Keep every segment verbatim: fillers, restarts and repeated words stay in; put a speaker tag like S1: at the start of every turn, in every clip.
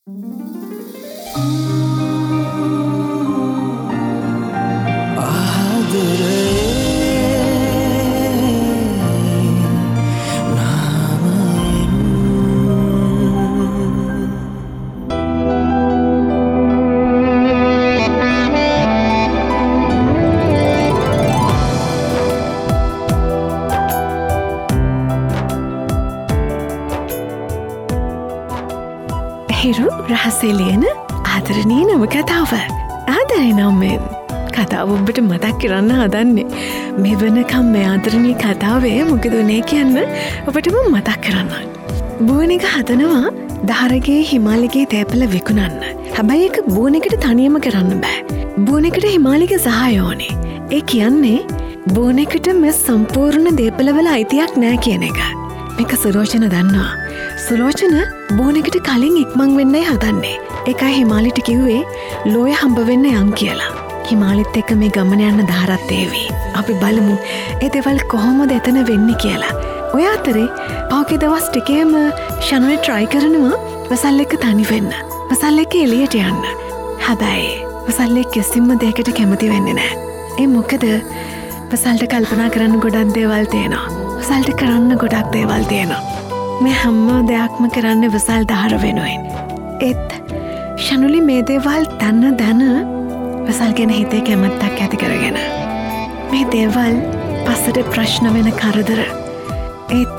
S1: හිරු රහසේ ලියන ආදරණීය නව කතාව. ආදරේ නමෙන් කතාව ඔබට මතක් කරන්න හදන්නේ. මේ වෙනකම් මේ ආදරණීය කතාවේ මොකද උනේ කියන්න ඔබටම මතක් කරන්න. බෝනික හදනවා දහරගේ හිමාලිගේ තේපල විකුණන්න. හැබැයි ඒක බෝනිකට තනියම කරන්න බෑ. බෝනිකට හිමාලිගේ සහාය ඕනේ. ඒ කියන්නේ බෝනිකට මේ සම්පූර්ණ දේපලවල අයිතියක් නෑ කියන එක. මේක සුලෝචන දන්නවා. සුලෝචන බෝනිකට කලින් ඉක්මන් වෙන්නයි හදන්නේ. ඒකයි හිමාලිට කිව්වේ ලෝය හම්බ වෙන්න යන් කියලා. හිමාලිත් එක්ක මේ ගමන යන්න දහරත් ඒවි. අපි බලමු ඒ දේවල් කොහොමද එතන වෙන්නේ කියලා. ඔය අතරේ පෞකේ දවස් ටිකේම ෂනල් try කරනවා වසල් එක්ක තනි වෙන්න. වසල් එක්ක එළියට යන්න. හැබැයි වසල් එක්ක කිසිම දෙයකට කැමති වෙන්නේ නැහැ. ඒ මොකද වසල්ට කල්පනා කරන්න ගොඩක් දේවල් තියෙනවා. වසල්ට කරන්න ගොඩක් දේවල් තියෙනවා. මේ හැම දෙයක්ම කරන්න වසල් දහර වෙනුවෙන්. ඒත් ෂනුලි මේ දේවල් දන්න දැන වසල් ගැන හිතේ කැමැත්තක් ඇති කරගෙන. මේ දේවල් පස්සට ප්‍රශ්න වෙන කරදර. ඒත්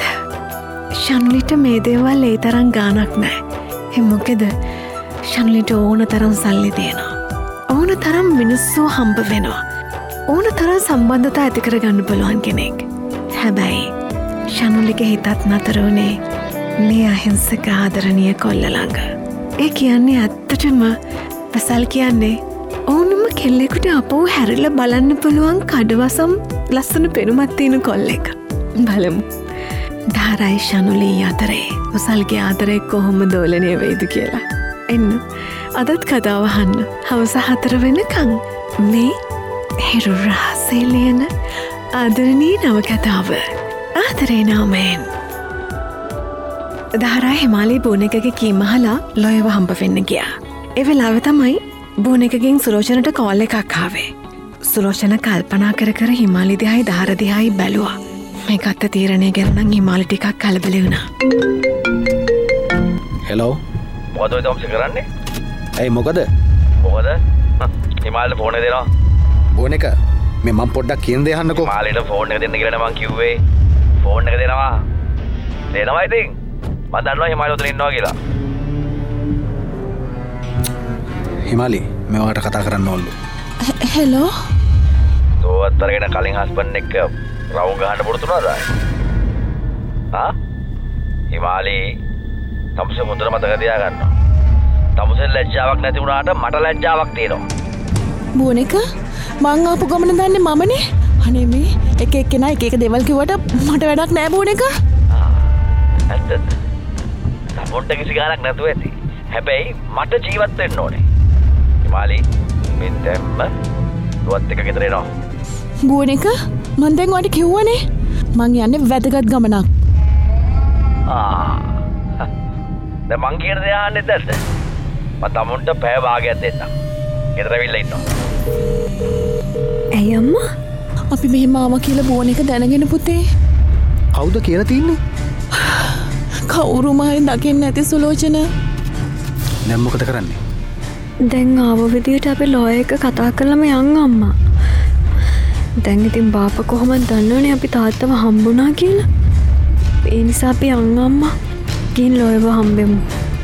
S1: ෂනුලිට මේ දේවල් ඒ තරම් ගානක් නෑ. ඒ මොකද ෂනුලිට ඕන තරම් සල්ලි තියෙනවා. ඕන තරම් මිනිස්සු හම්බ වෙනවා. ඕන තරම් සම්බන්ධතා ඇති කරගන්න පුළුවන් කෙනෙක්. හැබැයි ෂනුලිගේ හිතත් නතර වුණේ මේ අහිංසක ආදරණීය කොල්ල ළඟ. ඒ කියන්නේ ඇත්තටම වසල් කියන්නේ ඕනම කෙල්ලෙකුට අපව හැරිලා බලන්න පුළුවන් කඩවසම් ලස්සන පෙනුමක් තියෙන කොල්ලෙක්. බලමු ධාරයි ෂනුලි අතරේ වසල්ගේ ආදරේ කොහොම දෝලණය වෙයිද කියලා. එන්න අදත් කතාව අහන්න. හවස හතර වෙනකන් මේ හිරු රහසේ ලියන ආදරණීය නවකතාව. ආදරේ නාමයෙන්. දහරා හිමාලි බෝනෙකගේ කීම අහලා ලොයව හම්බ වෙන්න ගියා. ඒ වෙලාව තමයි බෝනෙකගෙන් සුලෝචනට කෝල් එකක් ආවේ. සුලෝචන කල්පනා කර කර හිමාලි දිහායි දහර දිහායි බැලුවා. මේ ගත්ත තීරණය ගැන නම් හිමාලි ටිකක් කලබල වුණා.
S2: හෙලෝ.
S3: මොකද ඔය තොම්ස කරන්නේ?
S2: ඇයි මොකද?
S3: මොකද? හිමාලිට ෆෝන් එක දෙනවා.
S2: බෝනෙක මේ මම පොඩ්ඩක් කියන දේ අහන්නකෝ.
S3: හිමාලිට ෆෝන් එක දෙන්න කියලා මං කිව්වේ. ෆෝන් එක දෙනවා. දෙනවා ඉතින්. මම දන්නවා හිමාලි උතන ඉන්නවා කියලා.
S2: හිමාලි මේ වාට කතා කරන්න ඕනලු.
S1: හෙලෝ.
S3: තෝවත් අරගෙන කලින් හස්බන්ඩ් එක්ක රවුම් ගහන්න පුරුදු වුණාද? ආ? හිමාලි තමුසේ හොඳට මතක තියාගන්න. තමුසේ ලැජ්ජාවක් නැති වුණාට මට ලැජ්ජාවක් තියෙනවා.
S4: බෝනික මං ආපු ගමන දන්නේ මමනේ. අනේ මේ එක එක්කෙනා එක එක දේවල් කිව්වට මට වැඩක් නෑ බෝනික.
S3: ආ. ඇත්තද? තමුන්ට කිසි ගානක් නැතුව ඇති. හැබැයි මට ජීවත් වෙන්න ඕනේ. හිමාලි මේ දැම්ම දුවත් එක ගෙදර එනවා.
S4: බෝනික මං දැන් ඔයාලට කිව්වනේ මං යන්නේ වැදගත් ගමනක්.
S3: ආ. දැන් මං කියන දේ අහන්නේ නැද්ද? මම තමුන්ට පැය භාගයක් දෙන්නම්. ගෙදර ඇවිල්ලා ඉන්නවා.
S1: ඇයි අම්මා?
S4: අපි මෙහෙම ආවා කියලා බෝනික දැනගෙන පුතේ.
S2: කවුද කියලා තින්නේ?
S4: කවුරුම හරි දකින්න නැති සුලෝචන.
S2: දැන් මොකද කරන්නේ?
S1: දැන් ආව විදියට අපි ලෝය එක කතා කරලම යන් අම්මා. දැන් ඉතින් බාපා කොහොමද දන්නවනේ අපි තාත්තව හම්බුණා කියලා. ඒ නිසා අපි යන් අම්මා. ගිහින් ලෝයව හම්බෙමු.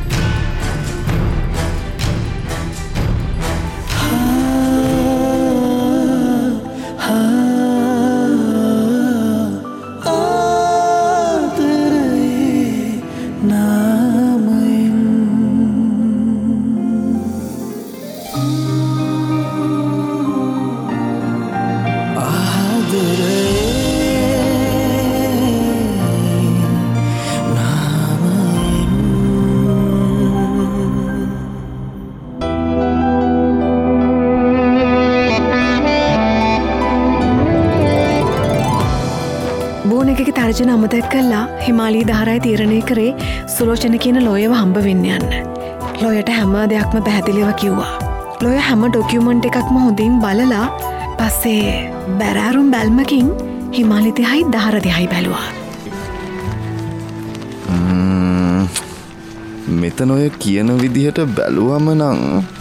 S1: බෝනෙකගේ තර්ජන අමතක කළා හිමාලි දහරයි තීරණය කරේ සුලෝචන කියන ලෝයව හම්බ වෙන්න යන්න. ලොයට හැම දෙයක්ම පැහැදිලිව කිව්වා. ලොය හැම ඩොකියුමන්ට් එකක්ම හොඳින් බලලා පස්සේ බැරෑරුම් බැල්මකින් හිමාලි දිහයි දහර දිහයි බැලුවා.
S5: මෙතන ඔය කියන විදිහට බැලුවම නම්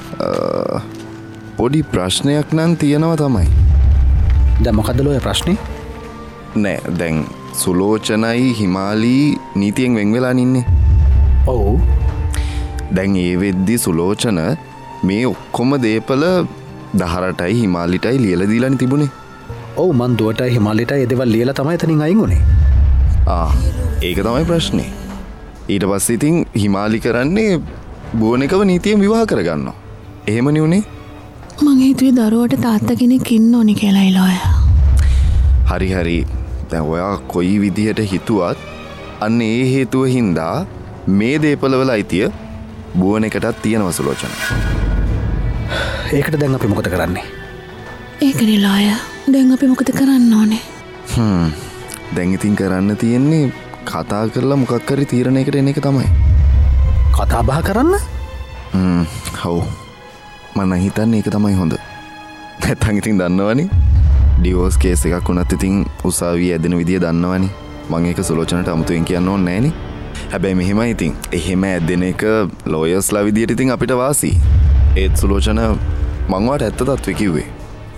S5: පොඩි ප්‍රශ්නයක් නම් තියෙනවා තමයි.
S2: දැන් මොකද්ද ලෝය ප්‍රශ්නේ?
S5: නෑ දැන් සුලෝචනයි හිමාලි නීතියෙන් වෙන් වෙලා ඉන්නේ.
S2: ඔව්.
S5: දැන් ඒ වෙද්දි සුලෝචන මේ ඔක්කොම දේපල දහරටයි හිමාලිටයි ලියලා දීලානේ තිබුණේ.
S2: ඔව් මන් දුවටයි හිමාලිටයි ඒ දේවල් ලියලා තමයි එතනින් අයින් වුනේ.
S5: ආ ඒක තමයි ප්‍රශ්නේ. ඊට පස්සේ ඉතින් හිමාලි කරන්නේ බුවනකව නීතියෙන් විවාහ කරගන්නවා. එහෙමනේ උනේ.
S4: මං හිතුවේ දරුවට තාත්තා කෙනෙක් ඉන්න ඕනි කියලා ඉලෝය.
S5: හරි හරි. දැන් ඔයා කොයි විදිහට හිතුවත් අන්න ඒ හේතුව හින්දා මේ දේපලවල අයිතිය බුවනකටත් තියෙනවා සුලෝචන.
S2: ඒකට දැන් අපි මොකද කරන්නේ?
S4: ඒකනේ ලෝය. දැන් අපි මොකද කරන්න ඕනේ?
S5: හ්ම්. දැන් ඉතින් කරන්න තියෙන්නේ කතා කරලා මොකක් හරි තීරණයකට එන එක තමයි.
S2: කතා බහ කරන්න?
S5: හ්ම්. හව්. මම හිතන්නේ ඒක තමයි හොඳ. නැත්තම් ඉතින් දන්නවනේ. ඩිවෝස් කේස් එකක් වුණත් ඉතින් උසාවිය ඇදෙන විදිය දන්නවනේ. මම ඒක සුලෝචනට අමුතුවෙන් කියන්න ඕනේ නෑනේ. හැබැයි මෙහෙමයි ඉතින්. එහෙම ඇදෙන එක ලෝයර්ස්ලා විදියට ඉතින් අපිට වාසි. ඒත් සුලෝචන මං වාට ඇත්ත තත්ත්වෙ කිව්වේ.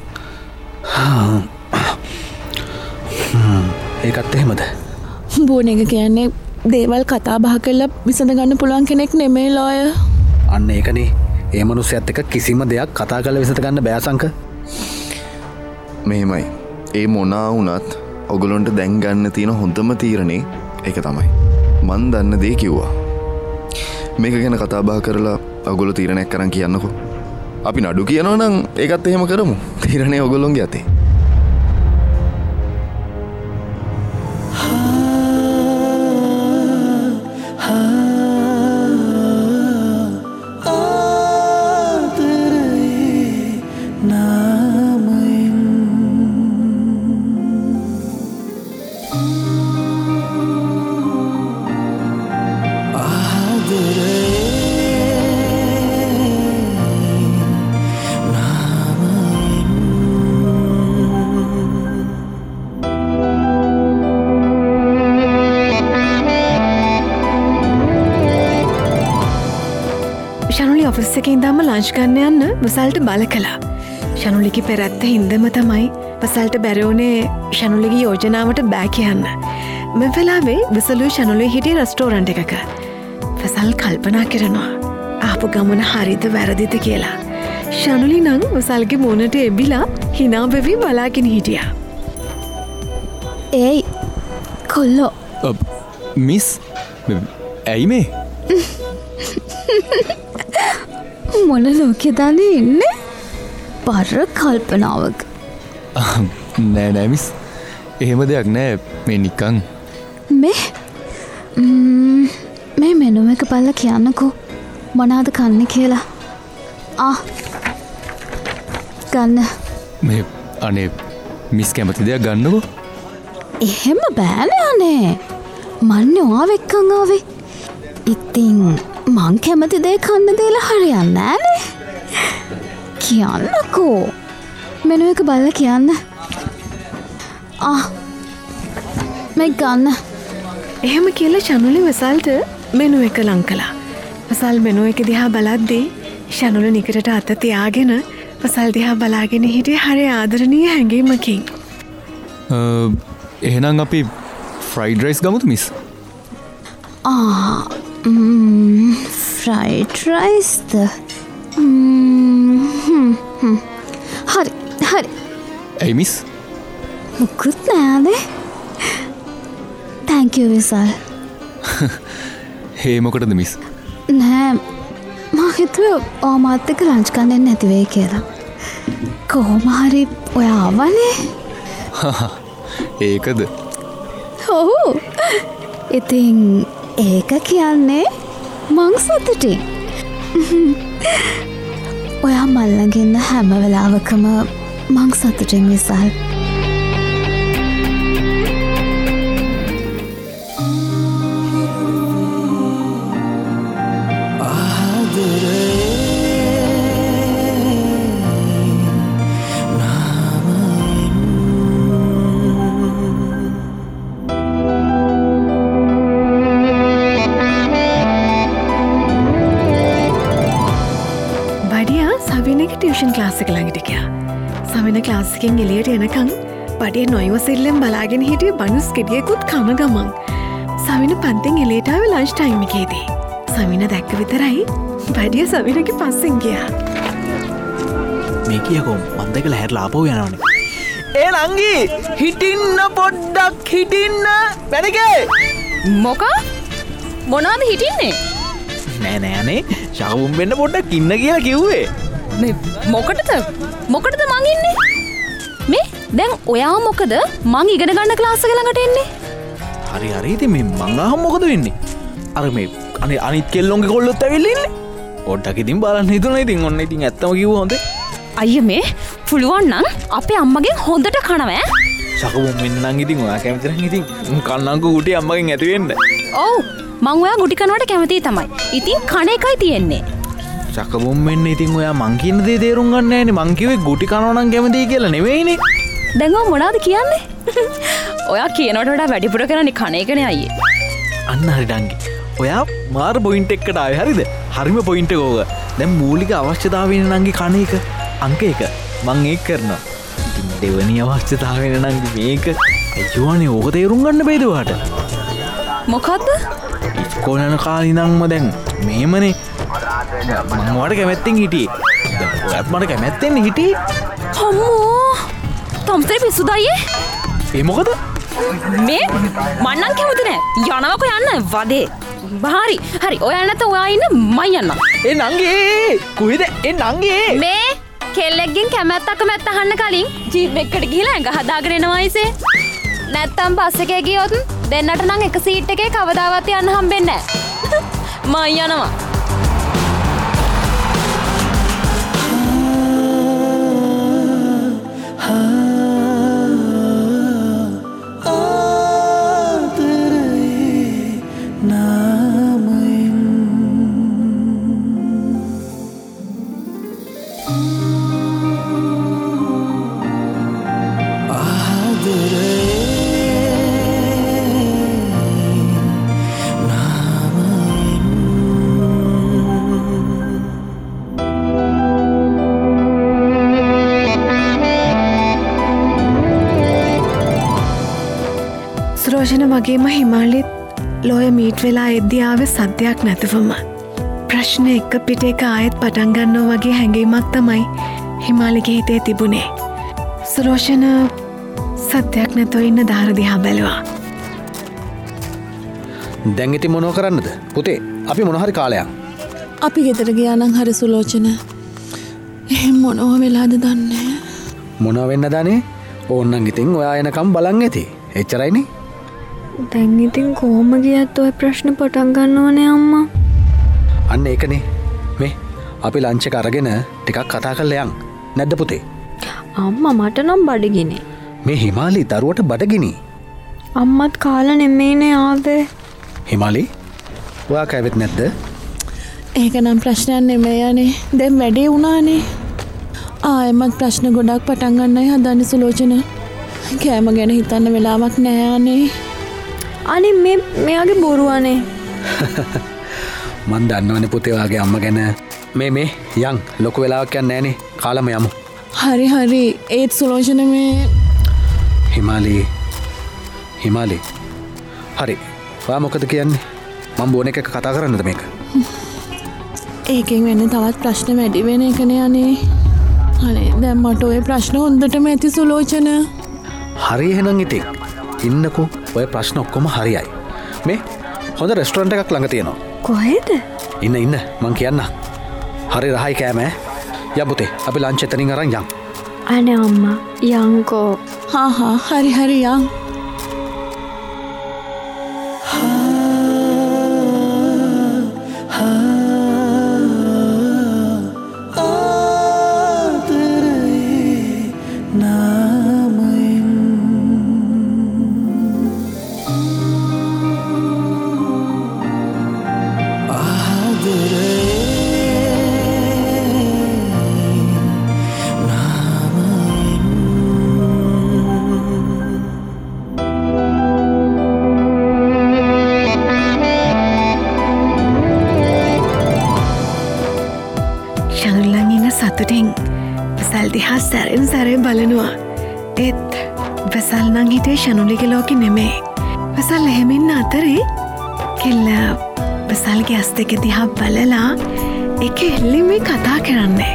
S2: ඒකත් එහෙමද?
S4: බෝන එක කියන්නේ දේවල් කතා බහ කරලා විසඳ ගන්න පුළුවන් කෙනෙක් නෙමෙයි ලෝය.
S2: අන්න ඒකනේ. ඒ මනුස්සයත් එක්ක කිසිම දෙයක් කතා කරලා විසඳ ගන්න බෑ සංක.
S5: මෙහෙමයි. ඒ මොනා වුණත් ඔගොල්ලන්ට දැන් ගන්න තියෙන හොඳම තීරණේ ඒක තමයි. මන් දන්න දේ කිව්වා. මේක ගැන කතා බහ කරලා ඔගොල්ලෝ තීරණයක් කරන් කියන්නකෝ. අපි නඩු කියනවා නම් ඒකත් එහෙම කරමු. තීරණේ ඔගොල්ලොන්ගේ අතේ.
S1: ඔෆිස් එකේ ඉඳන්ම ලන්ච් ගන්න යන්න වසල්ට බල කළා. ශනුලිගේ පෙරැත්ත හින්දම තමයි වසල්ට බැරි වුණේ ශනුලිගේ යෝජනාවට බෑ කියන්න. මේ වෙලාවේ වසලු ශනුලි හිටියේ රෙස්ටෝරන්ට් එකක. වසල් කල්පනා කරනවා ආපු ගමන හරිද වැරදිද කියලා. ශනුලි නම් වසල්ගේ මූණට එබිලා hina වෙවි බලාගෙන හිටියා.
S6: ඒයි කොල්ලෝ.
S7: මිස් ඇයි මේ?
S6: මොන ලෝකෙදාද ඉන්නේ? බර කල්පනාවක.
S7: නෑ නෑ මිස්. එහෙම දෙයක් නෑ. මේ නිකන්.
S6: මේ මේ මෙනුම එක බලලා කියන්නකෝ. මොනවාද කන්නේ කියලා. ආ. ගන්න.
S7: මේ අනේ මිස් කැමති දෙයක් ගන්නකෝ.
S6: එහෙම බෑනේ අනේ. මන්නේ ඔයාව එක්කන් ආවේ. ඉතින් මං කැමති දේ කන්න දේලා හරියන්නේ නෑනේ. කියන්නකෝ. මෙනු එක බලලා කියන්න. ආ. මේ ගන්න.
S1: එහෙම කියලා ශනුලි වසල්ට මෙනු එක ලං කළා. වසල් මෙනු එක දිහා බලද්දී ශනුලි නිකරට අත තියාගෙන වසල් දිහා බලාගෙන හිටියේ හරි ආදරණීය හැඟීමකින්.
S7: එහෙනම් අපි ෆ්‍රයිඩ් රයිස් ගමුද මිස්?
S6: ආ ෆ්‍රයිඩ් රයිස්ද? හරි හරි.
S7: ඇයි මිස්?
S6: මුකුත් නෑනේ. Thank you විසල්.
S7: හේ මොකටද මිස්?
S6: නෑ මා හිතුවේ ඔයා මාත් එක්ක ලන්ච් ගන්න නැති වෙයි කියලා. කොහොම හරි ඔයා ආවනේ.
S7: ඒකද?
S6: ඔව්. ඉතින් ඒක කියන්නේ මං සතුටින්. ඔයා මල් ළඟ ඉන්න හැම වෙලාවකම මං සතුටින් විසල්.
S8: ආදරේ
S1: සවින එක ටියුෂන් ක්ලාස් එක ළඟට ගියා. සවින ක්ලාස් එකෙන් එළියට එනකන් බඩේ නොයවසිල්ලෙන් බලාගෙන හිටිය බනුස් ගෙඩියකුත් කම ගමන් සවින පන්තිෙන් එළියට ආවේ ලන්ච් ටයිම් එකේදී. සවින දැක්ක විතරයි බඩිය සවිනගේ පස්සෙන් ගියා.
S8: මේ කියකෝ මන් දෙකලා හැරලා ආපහු යනවනේ. ඒ නංගි හිටින්න පොඩ්ඩක් හිටින්න බැරිකේ.
S6: මොකා මොනවද හිටින්නේ?
S8: නෑ නෑනේ ශාවුම් වෙන්න පොඩ්ඩක් ඉන්න කියලා කිව්වේ.
S6: මේ මොකටද මොකටද මං ඉන්නේ? මේ දැන් ඔයා මොකද මං ඉගෙන ගන්න ක්ලාස් එක ළඟට එන්නේ?
S8: හරි හරි ඉතින් මේ මං අහම මොකද වෙන්නේ? අර මේ අනේ අනිත් කෙල්ලොන්ගේ කොල්ලොත් ඇවිල්ලා ඉන්නේ. පොඩ්ඩක් ඉතින් බලන්න හිතුණා ඉතින් ඔන්න ඉතින් ඇත්තම කිව්වා හොඳේ.
S6: අයිය මේ පුළුවන් නම් අපේ අම්මගෙන් හොඳට කනවා ඈ.
S8: ශාවුම් වෙන්න නම් ඉතින් ඔයා කැමති නම් ඉතින් කන්නංකෝ ගුටි අම්මගෙන් ඇති වෙන්න.
S6: ඔව් මං ඔයා ගුටි කනවට කැමතියි තමයි. ඉතින් කණ එකයි තියෙන්නේ.
S8: චකබොම් වෙන්න ඉතින් ඔයා මං කියන දේ තේරුම් ගන්න නෑනේ. මං කිව්වේ ගුටි කනවා නම් කැමතියි කියලා නෙවෙයිනේ.
S6: දැන් ඔයා මොනවද කියන්නේ? ඔයා කියනවට වඩා වැඩිපුර කරන්නේ කණ එකනේ අයියේ.
S8: අන්න හරි ඩංගි. ඔයා මාර පොයින්ට් එකකට ආවේ හරිද? හරිම පොයින්ට් එක ඕක. දැන් මූලික අවශ්‍යතාවය නංගි කණ එක අංක එක මං ඒක කරනවා. ඉතින් දෙවෙනි අවශ්‍යතාවය නංගි මේක. අයියෝනේ ඕක තේරුම් ගන්න බෑද ඔයාට?
S6: මොකද්ද?
S8: ඉස්කෝලේ යන කාලේ ඉඳන්ම දැන් මේමනේ මම ඔයාට කැමැත්තෙන් හිටියේ. දැන් ඔයාත් මට කැමැත්තෙන් හිටියේ.
S6: අම්මෝ තම්තරේ පිස්සුද අයියේ?
S8: ඒ මොකද?
S6: මේ මන්නම් කැමති නෑ. යනවකෝ යන්න වදේ. හරි හරි ඔයා නැත්නම් ඔයා ඉන්න මම යන්නම්.
S8: ඒ නංගි කොහෙද? ඒ නංගි
S6: මේ කෙල්ලෙක්ගෙන් කැමැත්ත අකමැත්ත අහන්න කලින් ජීප් එකකට ගිහලා ඇඟ හදාගෙන එනවා ඉසේ. නැත්තම් බස් එකේ ගියොත් දෙන්නට නම් එක සීට් එකේ කවදාවත් යන්න හම්බෙන්නේ නෑ. මම යනවා.
S1: සුරෝෂණ වගේම හිමාලිත් ලෝය මීට් වෙලා එද්දී ආවේ සද්දයක් නැතිවම. ප්‍රශ්න එක පිට එක ආයෙත් පටන් ගන්නවා වගේ හැඟීමක් තමයි හිමාලිගේ හිතේ තිබුණේ. සුරෝෂණ සද්දයක් නැතුව ඉන්න දාර දිහා බැලුවා.
S2: දැන් ඉතින් මොනව කරන්නද? පුතේ අපි මොන හරි කාලයක්
S4: අපි ගෙදර ගියා නම් හරි සුලෝචන. එහෙම මොනව වෙලාද දන්නේ?
S2: මොනව වෙන්න දනේ? ඕන්නම් ඉතින් ඔයා එනකම් බලන් ඇති. එච්චරයිනේ.
S1: දැන් ඉතින් කොහොම ගියත් ඔය ප්‍රශ්න පටන් ගන්නවනේ අම්මා.
S2: අන්න ඒකනේ. මේ අපි ලන්ච් එක අරගෙන ටිකක් කතා කරලා යන්. නැද්ද පුතේ?
S1: අම්මා මට නම් බඩගිනි.
S2: මේ හිමාලි දරුවට බඩගිනි.
S1: අම්මත් කාලා නෙමෙයිනේ ආවේ.
S2: හිමාලි ඔයා කැවෙත් නැද්ද?
S4: ඒක නම් ප්‍රශ්නයක් නෙමෙයි අනේ. දැන් වැඩේ වුණානේ. ආයෙමත් ප්‍රශ්න ගොඩක් පටන් ගන්නයි හදන්නේ සුලෝචන. කෑම ගැන හිතන්න වෙලාවක් නෑ අනේ.
S1: අනේ මේ මෙයාගේ බොරුවනේ.
S2: මන් දන්නවනේ පුතේ ඔයාගේ අම්මා ගැන. මේ මේ යන් ලොකු වෙලාවක් යන්නේ නෑනේ. කාලම යමු.
S4: හරි හරි ඒත් සුලෝචන මේ
S2: හිමාලි හිමාලි හරි ඔයා මොකද කියන්නේ? මම බොන එක කතා කරන්නද මේක?
S4: ඒකෙන් වෙන්නේ තවත් ප්‍රශ්න වැඩි වෙන එකනේ අනේ. අනේ දැන් මට ඔය ප්‍රශ්න හොඳටම ඇති සුලෝචන.
S2: හරි එහෙනම් ඉතින් ඉන්නකෝ. ඔය ප්‍රශ්න ඔක්කොම හරියයි. මේ හොඳ රෙස්ටුරන්ට් එකක් ළඟ තියෙනවා.
S1: කොහෙද?
S2: ඉන්න ඉන්න මං කියන්න. හරි රහයි කෑම ඈ. යා පුතේ අපි ලන්ච් එතනින් අරන් යන්.
S1: අනේ අම්මා යන්කෝ.
S4: හා හා හරි හරි යන්.
S1: සතුටින් විසල් දිහා සැරෙන් සැරේ බලනවා. ඒත් විසල් නං හිටේ ශනුලිගේ ලෝකෙ නෙමේ. විසල් එහෙමින්න අතරේ කෙල්ල විසල්ගේ ඇස් දෙක දිහා බලලා එක එල්ලි මේ කතා කරන්නේ.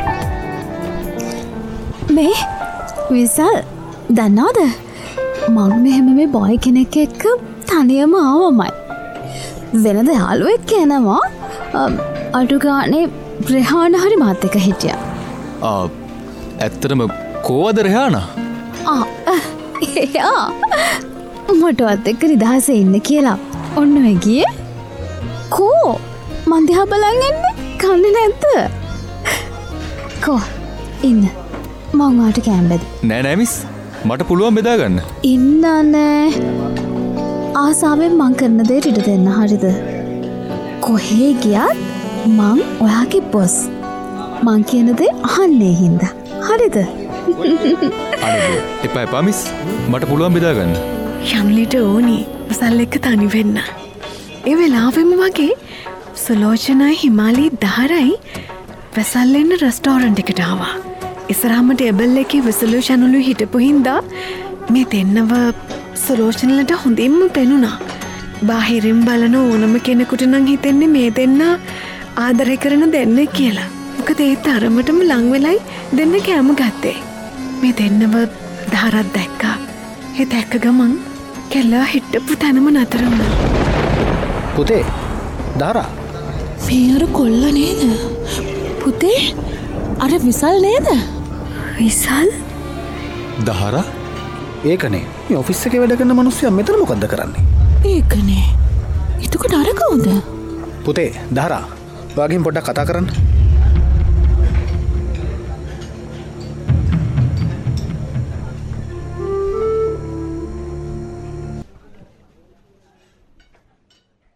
S9: මේ විසල් දන්නවද මං මෙහෙම මේ බොයි කෙනෙක් එක්ක තනියම ආවමයි. වෙනද යාළුවෙක් කියනවා අඩු ගානේ රෙහාන හරි මාත් එක්ක හිටියා.
S7: ආ ඇත්තටම කෝවද රෙහාන?
S9: ආ එයා මටවත් එක්ක නිදහසේ ඉන්න කියලා ඔන්න ඔය ගියේ. කෝ මං දිහා බලන් ඉන්නේ කන්නේ නැද්ද? කෝ ඉන්න මං වාට කෑම බෙද.
S7: නෑ නෑ මිස් මට පුළුවන් බෙදාගන්න.
S9: ඉන්නනේ ආසාවෙන් මං කරන දේට ඉඩ දෙන්න හරිද? කොහේ ගියත් මං ඔයාගේ බොස්. මං කියන දේ අහන්නේ හින්දා. හරිද?
S7: අනේ එපා එපා මිස් මට පුළුවන් බෙදාගන්න.
S1: යම්ලිට ඕනි විසල් එක්ක තනි වෙන්න. ඒ වෙලාවෙම වගේ සුලෝචනයි හිමාලී දහරයි විසල් එන්න රෙස්ටෝරන්ට් එකට ආවා. ඉස්සරහම ටේබල් එකේ විසලු ශනුලු හිටපු හින්දා මේ දෙන්නව සුලෝචනලට හොඳින්ම පෙනුණා. බාහිරින් බලන ඕනම කෙනෙකුට නම් හිතෙන්නේ මේ දෙන්න ආදරය කරන දෙන්නෙක් කියලා. මොකද ඒ තරමටම ලං වෙලයි දෙන්න කෑම ගත්තේ. මේ දෙන්නව දහරත් දැක්කා. ඒ දැක්ක ගමන් කෙල්ලා හිටපු තැනම නතර වුණා.
S2: පුතේ දහරා
S4: මේ අර කොල්ල නේද? පුතේ අර විසල් නේද?
S1: විසල්?
S7: දහරා?
S2: ඒකනේ මේ ඔෆිස් එකේ වැඩ කරන මිනිස්සු මෙතන මොකද්ද කරන්නේ?
S4: ඒකනේ. එතකොට අර කවුද?
S2: පුතේ දහරා ඔයාගෙන් පොඩ්ඩක් කතා කරන්න.